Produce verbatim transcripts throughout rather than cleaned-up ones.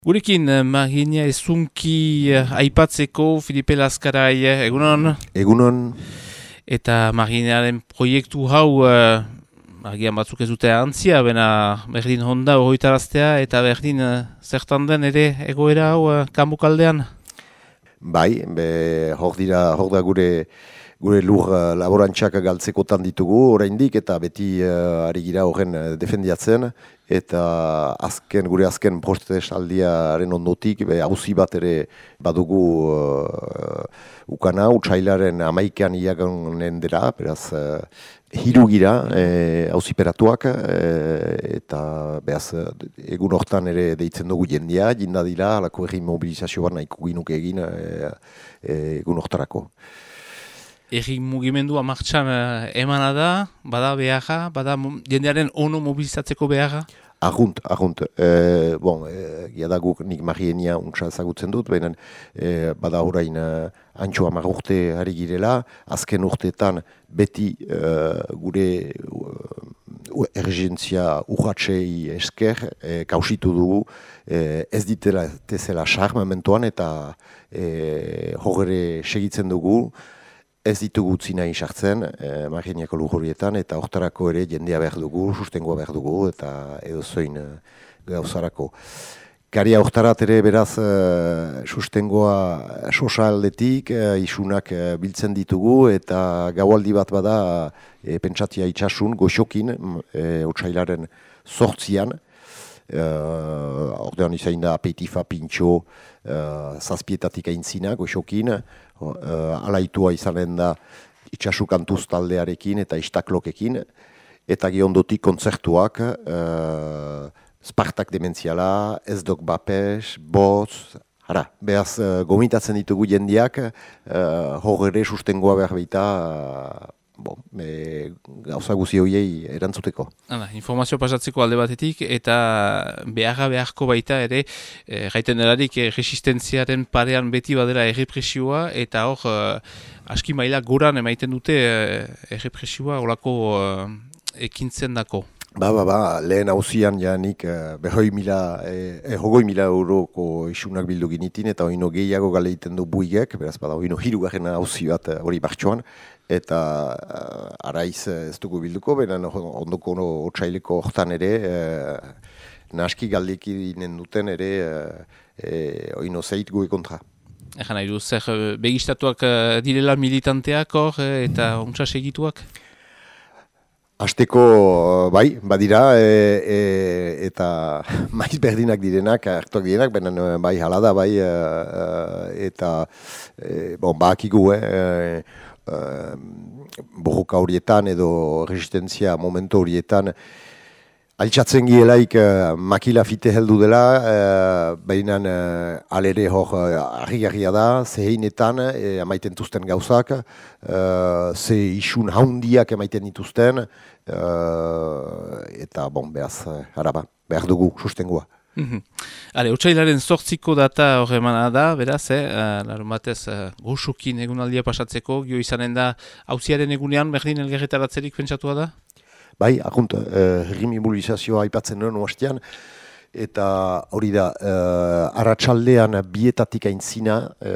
Gurekin, Marina Ezunki aipatzeko, Filipe Lazkarai, egunon? Egunon. Eta Marinaren proiektu hau, uh, agian batzuk ez dute antzia, bena berdin honda horretaraztea, eta berdin uh, zertan den ere egoera hau uh, kanbukaldean? Bai, be, hor dira, hor da gure gure lur uh, laborantxak galtzekotan ditugu oraindik eta beti uh, ari gira horren uh, defendiatzen eta azken gure azken protesaldiaren ondotik be auzi bat ere badugu uh, ukana utsailaren hamaikaan iaganen dela, beraz uh, hiru gira auziperatuak uh, eta beraz egun hortan ere deitzen dugu jendia, jinda dira halako herri mobilizazio bat nahiko ginuke egin uh, egun hortarako. Erri mugimendua martxan uh, emana da, bada beharra, bada jendearen ono mobilizatzeko beharra? Agunt, agunt. E, bon, e, giadaguk nik Marienia untsa ezagutzen dut, baina e, bada orain uh, antxo hamar urte ari girela, azken urteetan beti uh, gure uh, ergentzia urratsei esker e, kausitu dugu, e, ez ditela tezela sarmamentoan eta e, horre segitzen dugu, ez ditugu utzi nahi sartzen eh, Marieniako lujurietan eta hortarako ere jendea behar dugu, sustengoa behar dugu eta edo zoin eh, gauzarako. Karia hortarat ere beraz eh, sustengoa sosaldetik eh, isunak eh, biltzen ditugu eta gaualdi bat bada eh, pentsatia itxasun goxokin eh, otsailaren sortzian. Uh, ordean izain da apetifa pintxo uh, zazpietatik aintzina goxokin, uh, alaitua izanen da itxasu kantuz taldearekin eta istaklokekin, eta gehondotik kontzertuak, uh, Spartak Dementziala, Ezdok Bapes, Boz, hara, behaz uh, gomitatzen ditugu jendiak, uh, hor ere sustengoa behar baita, uh, Bon, e, gauza guzi horiei erantzuteko. Hala, informazio pasatzeko alde batetik eta beharra beharko baita ere e, gaiten delarik e, resistentziaren parean beti badera errepresioa eta hor e, aski maila goran emaiten dute e, errepresioa olako e, ekintzen dako. Ba, ba, ba, lehen hauzian janik eh, behoi mila, eh, hogoi mila euroko isunak bildu ginitin eta oino gehiago galeiten du buigek, beraz bada oino hirugarren hauzi bat hori bartxoan, eta uh, araiz ez dugu bilduko, benen ondoko no, otsaileko hortan ere, eh, naski galdekinen duten ere eh, oino zeit gue kontra. Egan nahi du, zer begistatuak direla militanteak hor eta ontsa segituak? Azteko, bai, badira, e, e, eta maiz berdinak direnak, hartuak direnak, benen bai halada, bai, e, eta, e, bon, bakigu, eh, e, borroka horietan edo resistentzia momentu horietan, altxatzen gielaik uh, makila fite heldu dela, uh, baina uh, alere hor uh, argi-argia da, zeheinetan uh, emaiten tuzten gauzak, uh, ze isun haundiak emaiten dituzten, uh, eta bon, behaz, uh, araba, behar dugu sustengoa. Mm-hmm. Ale, otsailaren zortziko data hor emana da, beraz, eh? uh, larun batez, uh, goxokin egunaldia pasatzeko, gio izanen da, auziaren egunean, berdin elgerretaratzerik pentsatua da? Bai, ahunt, uh, herri mobilizazioa aipatzen nuen oastean, eta hori da, uh, arratsaldean bietatik aintzina,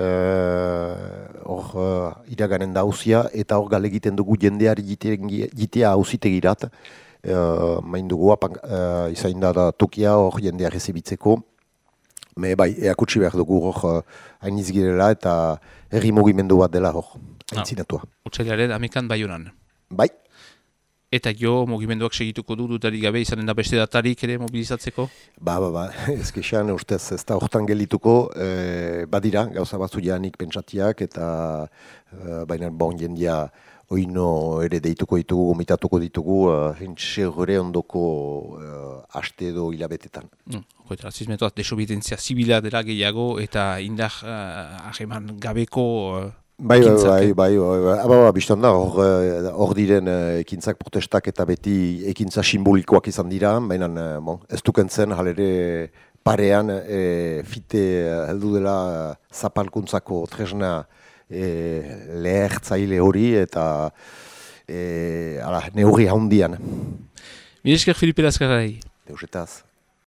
hor uh, uh, iraganen da hauzia, eta hor gale egiten dugu jendeari jitea hauzitegirat, uh, main dugu, apan, uh, izain da, da tokia hor jendea rezibitzeko, me bai, eakutsi behar dugu hor uh, hainiz girela, eta herri mugimendu bat dela hor, aintzinatua. No, Otsailaren amekan Baionan. Bai. Eta jo, mugimenduak segituko du dutarik gabe izanen da beste datarik ere mobilizatzeko? Ba, ba, ba, ezkexan ustez ez da hortan gelituko, e, badira, gauza batzu janik pentsatiak, eta e, baina bon jendia oino ere deituko ditugu, gomitatuko ditugu, hentxe gore ondoko e, aste edo hilabetetan. Mm, Hoita, zizmetoaz, desobidentzia zibila dela gehiago eta indar uh, aheman gabeko... Uh, Bai, bai, bai, bai, bai, bai, biztan da, hor diren ekintzak protestak eta beti ekintza simbolikoak izan dira, baina bon, ez dukentzen halere parean e, fite heldu dela zapalkuntzako tresna e, lehertzaile hori eta e, ala, neurri handian. Mila esker Filipe Lazkarai. Deusetaz.